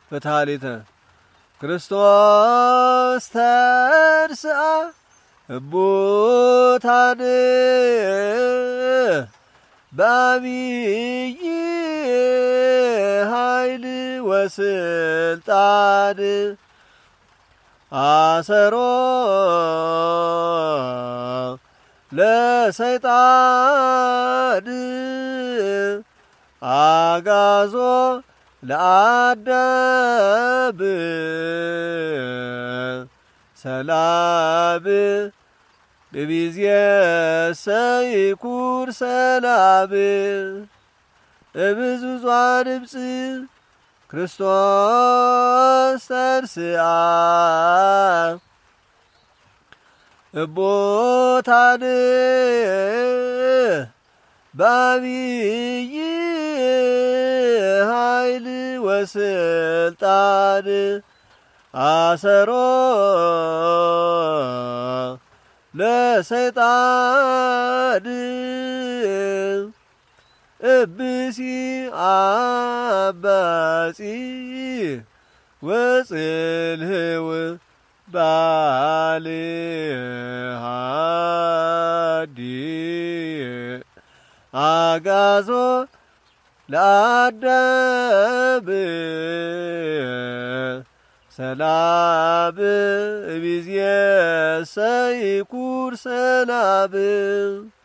ፍትሐሊተ ክርስቶስ ተንሥአ እሙታን በዐቢይ ኃይል ወስልጣን አሰሮ ለሰይጣን አጋዞ ለአዳም ሰላም እምይእዜሰ ይኩን ሰላም እምዝዙዓን እምፅ ክርስቶስ ተንሥአ እሙታን በዐቢይ ኃይል ወስልጣን አሰሮ ለሰይጣን እብሲ አባጺ ወጽልህው ባልሃዲ አጋዞ ለአዳም ሰላም እምይእዜሰ ይኩን ሰላም